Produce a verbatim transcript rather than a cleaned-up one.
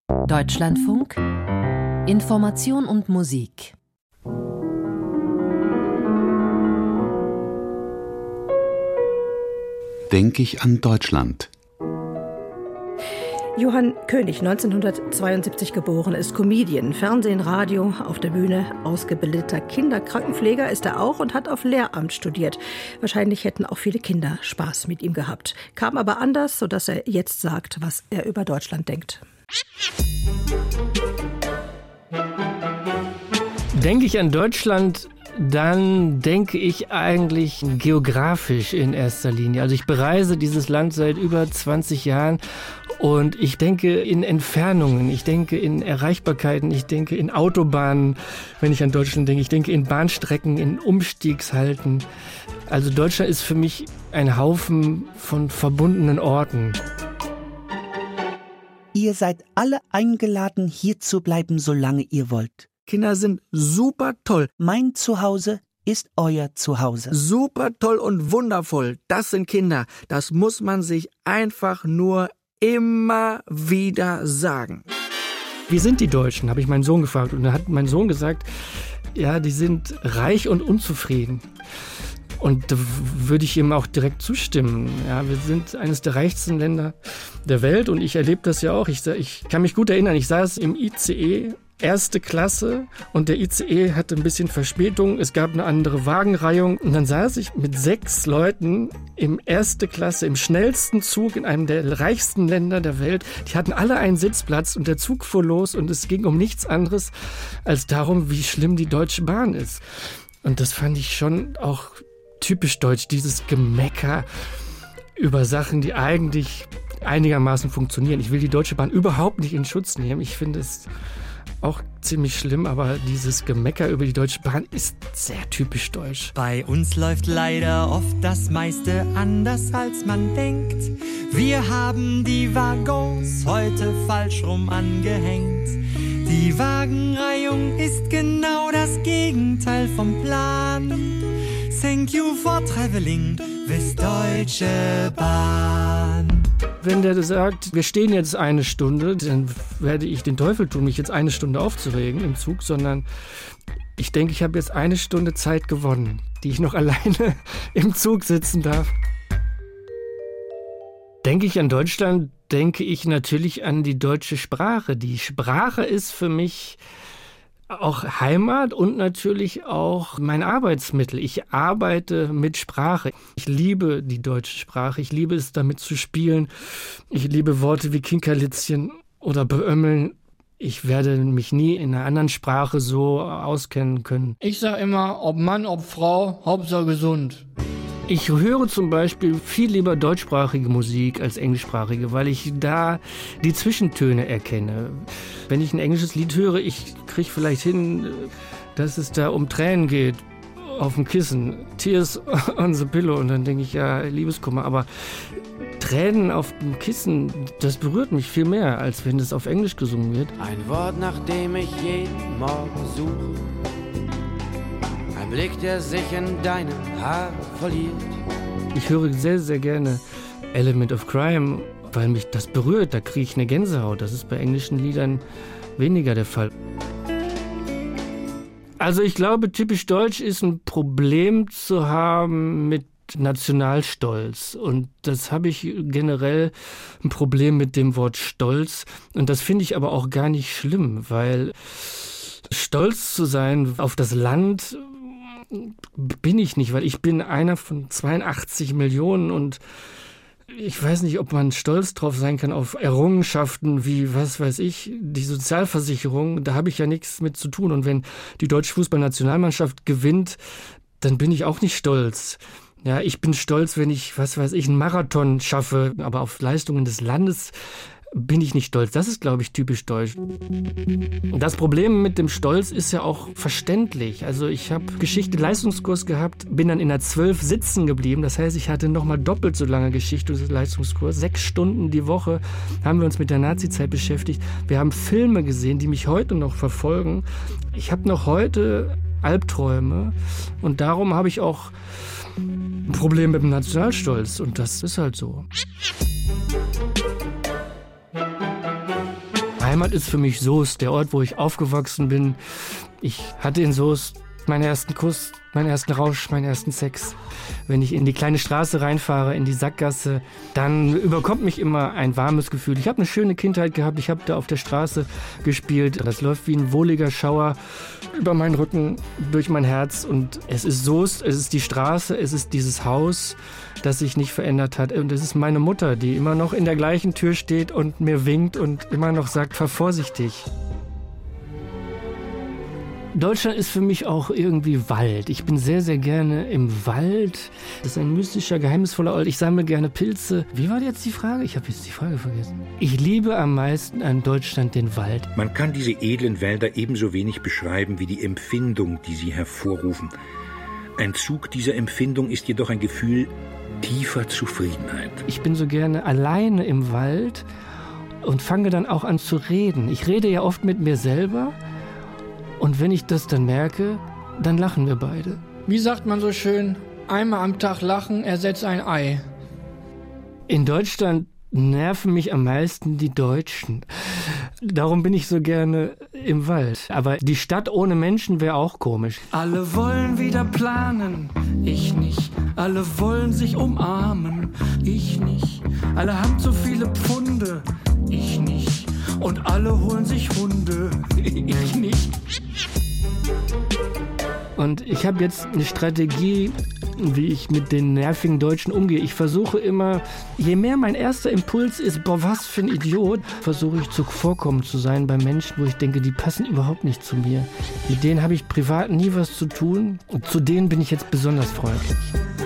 Deutschlandfunk Information und Musik. Denk ich an Deutschland. Johann König, neunzehnhundertzweiundsiebzig geboren, ist Comedian, Fernsehen, Radio, auf der Bühne, ausgebildeter Kinderkrankenpfleger ist er auch und hat auf Lehramt studiert. Wahrscheinlich hätten auch viele Kinder Spaß mit ihm gehabt. Kam aber anders, sodass er jetzt sagt, was er über Deutschland denkt. Denke ich an Deutschland, dann denke ich eigentlich geografisch in erster Linie. Also ich bereise dieses Land seit über zwanzig Jahren und ich denke in Entfernungen, ich denke in Erreichbarkeiten, ich denke in Autobahnen, wenn ich an Deutschland denke. Ich denke in Bahnstrecken, in Umstiegshalten. Also Deutschland ist für mich ein Haufen von verbundenen Orten. Ihr seid alle eingeladen, hier zu bleiben, solange ihr wollt. Kinder sind super toll. Mein Zuhause ist euer Zuhause. Super toll und wundervoll. Das sind Kinder. Das muss man sich einfach nur immer wieder sagen. Wie sind die Deutschen, habe ich meinen Sohn gefragt. Und da hat mein Sohn gesagt, ja, die sind reich und unzufrieden. Und da würde ich ihm auch direkt zustimmen. Ja, wir sind eines der reichsten Länder der Welt und ich erlebe das ja auch. Ich, ich kann mich gut erinnern, ich saß im I C E, erste Klasse, und der I C E hatte ein bisschen Verspätung. Es gab eine andere Wagenreihung und dann saß ich mit sechs Leuten im erste Klasse, im schnellsten Zug in einem der reichsten Länder der Welt. Die hatten alle einen Sitzplatz und der Zug fuhr los und es ging um nichts anderes als darum, wie schlimm die Deutsche Bahn ist. Und das fand ich schon auch typisch deutsch, dieses Gemecker über Sachen, die eigentlich einigermaßen funktionieren. Ich will die Deutsche Bahn überhaupt nicht in Schutz nehmen. Ich finde es auch ziemlich schlimm, aber dieses Gemecker über die Deutsche Bahn ist sehr typisch deutsch. Bei uns läuft leider oft das meiste anders, als man denkt. Wir haben die Waggons heute falsch rum angehängt. Die Wagenreihung ist genau das Gegenteil vom Plan. Thank you for traveling with Deutsche Bahn. Wenn der sagt, wir stehen jetzt eine Stunde, dann werde ich den Teufel tun, mich jetzt eine Stunde aufzuregen im Zug, sondern ich denke, ich habe jetzt eine Stunde Zeit gewonnen, die ich noch alleine im Zug sitzen darf. Denke ich an Deutschland, denke ich natürlich an die deutsche Sprache. Die Sprache ist für mich auch Heimat und natürlich auch mein Arbeitsmittel. Ich arbeite mit Sprache. Ich liebe die deutsche Sprache. Ich liebe es, damit zu spielen. Ich liebe Worte wie Kinkerlitzchen oder Beömmeln. Ich werde mich nie in einer anderen Sprache so auskennen können. Ich sage immer, ob Mann, ob Frau, Hauptsache gesund. Ich höre zum Beispiel viel lieber deutschsprachige Musik als englischsprachige, weil ich da die Zwischentöne erkenne. Wenn ich ein englisches Lied höre, ich kriege vielleicht hin, dass es da um Tränen geht auf dem Kissen. Tears on the Pillow. Und dann denke ich, ja, Liebeskummer. Aber Tränen auf dem Kissen, das berührt mich viel mehr, als wenn es auf Englisch gesungen wird. Ein Wort, nach dem ich jeden Morgen suche. Ein Blick, der sich in deinem Haar verliert. Ich höre sehr, sehr gerne Element of Crime, weil mich das berührt. Da kriege ich eine Gänsehaut. Das ist bei englischen Liedern weniger der Fall. Also ich glaube, typisch deutsch ist ein Problem zu haben mit Nationalstolz. Und das habe ich generell ein Problem mit dem Wort Stolz. Und das finde ich aber auch gar nicht schlimm, weil stolz zu sein auf das Land bin ich nicht, weil ich bin einer von zweiundachtzig Millionen und ich weiß nicht, ob man stolz drauf sein kann auf Errungenschaften wie, was weiß ich, die Sozialversicherung. Da habe ich ja nichts mit zu tun. Und wenn die deutsche Fußballnationalmannschaft gewinnt, dann bin ich auch nicht stolz. Ja, ich bin stolz, wenn ich, was weiß ich, einen Marathon schaffe, aber auf Leistungen des Landes bin ich nicht stolz. Das ist, glaube ich, typisch deutsch. Das Problem mit dem Stolz ist ja auch verständlich. Also ich habe Geschichte-Leistungskurs gehabt, bin dann in der zwölf sitzen geblieben. Das heißt, ich hatte nochmal doppelt so lange Geschichte-Leistungskurs. Sechs Stunden die Woche haben wir uns mit der Nazi-Zeit beschäftigt. Wir haben Filme gesehen, die mich heute noch verfolgen. Ich habe noch heute Albträume und darum habe ich auch ein Problem mit dem Nationalstolz. Und das ist halt so. Heimat ist für mich Soest, der Ort, wo ich aufgewachsen bin. Ich hatte in Soest meinen ersten Kuss, meinen ersten Rausch, meinen ersten Sex. Wenn ich in die kleine Straße reinfahre, in die Sackgasse, dann überkommt mich immer ein warmes Gefühl. Ich habe eine schöne Kindheit gehabt, ich habe da auf der Straße gespielt. Das läuft wie ein wohliger Schauer über meinen Rücken, durch mein Herz. Und es ist Soest, es ist die Straße, es ist dieses Haus, das sich nicht verändert hat. Und es ist meine Mutter, die immer noch in der gleichen Tür steht und mir winkt und immer noch sagt, fahr vorsichtig. Deutschland ist für mich auch irgendwie Wald. Ich bin sehr, sehr gerne im Wald. Das ist ein mystischer, geheimnisvoller Ort. Ich sammle gerne Pilze. Wie war jetzt die Frage? Ich habe jetzt die Frage vergessen. Ich liebe am meisten an Deutschland den Wald. Man kann diese edlen Wälder ebenso wenig beschreiben wie die Empfindung, die sie hervorrufen. Ein Zug dieser Empfindung ist jedoch ein Gefühl tiefer Zufriedenheit. Ich bin so gerne alleine im Wald und fange dann auch an zu reden. Ich rede ja oft mit mir selber. Und wenn ich das dann merke, dann lachen wir beide. Wie sagt man so schön, einmal am Tag lachen ersetzt ein Ei. In Deutschland nerven mich am meisten die Deutschen. Darum bin ich so gerne im Wald. Aber die Stadt ohne Menschen wäre auch komisch. Alle wollen wieder planen, ich nicht. Alle wollen sich umarmen, ich nicht. Alle haben zu viele Pfunde, ich nicht. Und alle holen sich Hunde, ich nicht. Und ich habe jetzt eine Strategie, wie ich mit den nervigen Deutschen umgehe. Ich versuche immer, je mehr mein erster Impuls ist, boah, was für ein Idiot, versuche ich zuvorkommend zu sein bei Menschen, wo ich denke, die passen überhaupt nicht zu mir. Mit denen habe ich privat nie was zu tun und zu denen bin ich jetzt besonders freundlich.